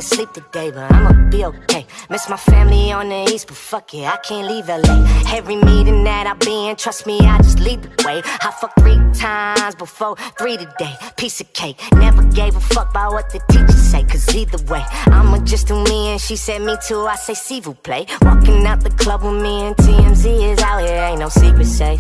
can't sleep today, but I'ma be okay. Miss my family on the east, but fuck it, I can't leave LA. Every meeting that I be in, trust me, I just lead the way. I fucked 3 times before 3 today. Piece of cake, never gave a fuck about what the teachers say. Cause either way, I'ma just do me, and she said me too, I say s'il vous plaît. Walking out the club with me and TMZ is out here, ain't no secret safe.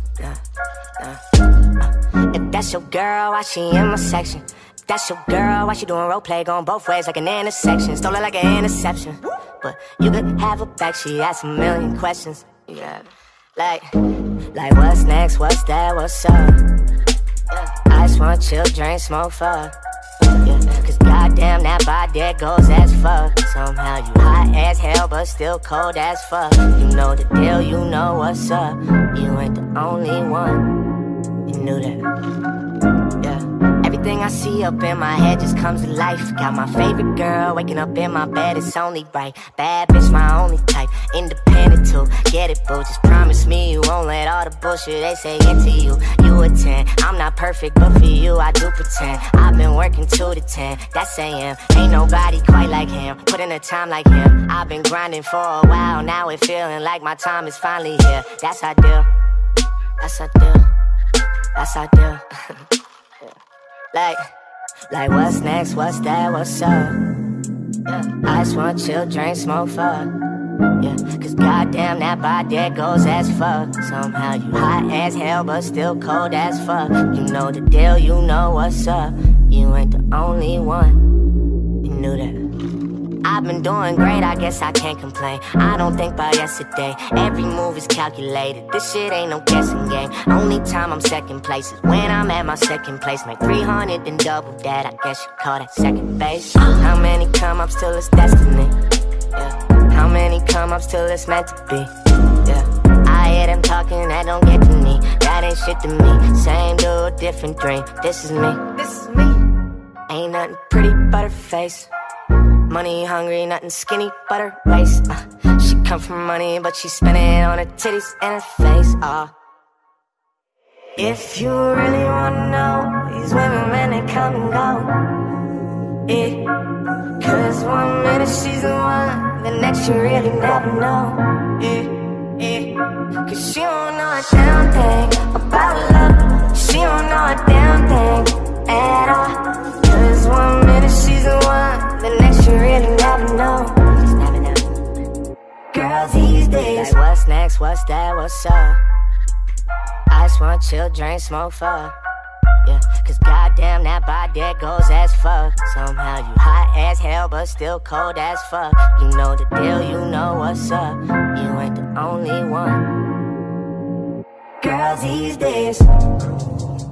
If that's your girl, why she in my section? If that's your girl, why she doing role play, going both ways like an intersection? Stole it like an interception, but you could have her back, she asked a million questions. Yeah, like what's next, what's that, what's up? I just wanna chill, drink, smoke, fuck. Cause goddamn that body there goes as fuck. Somehow you hot as hell but still cold as fuck. You know the deal, you know what's up. You ain't the only one. You knew that. Yeah. Everything I see up in my head just comes to life. Got my favorite girl waking up in my bed, it's only right. Bad bitch, my only type. Independent too, get it boo. Just promise me you won't let all the bullshit they say into you. You a 10, I'm not perfect, but for you I do pretend. I've been working 2 to 10, that's AM. Ain't nobody quite like him, put in the time like him. I've been grinding for a while, now it feeling like my time is finally here. That's how I do, that's how I do, that's how I do. Like what's next, what's that, what's up? I just wanna chill, drink, smoke, fuck. Yeah, cause goddamn that body there goes as fuck. Somehow you hot as hell but still cold as fuck. You know the deal, you know what's up. You ain't the only one. You knew that. I've been doing great, I guess I can't complain. I don't think about yesterday, every move is calculated. This shit ain't no guessing game. Only time I'm second place is when I'm at my second place. Make 300 and double that, I guess you call that second base. How many come ups till it's destiny? Yeah. How many come ups till it's meant to be? Yeah. I hear them talking, that don't get to me. That ain't shit to me. Same dude, different dream. This is me. This is me. Ain't nothing pretty but her face. Money hungry, nothing skinny but her waist. She come from money, but she spend it on her titties and her face. If you really wanna know, these women, man, they come and go. Yeah. Cause one minute she's the one, the next you really never know. Yeah. Cause she don't know a damn thing about love. She don't know a damn thing at all. Cause one minute she's the one, the next you really never know. Just never know. Girls these days, like what's next, what's that, what's up? I just wanna chill, drink, smoke, fuck. Yeah, cause goddamn that body there goes as fuck. Somehow you hot as hell but still cold as fuck. You know the deal, you know what's up. You ain't the only one. Girls these days.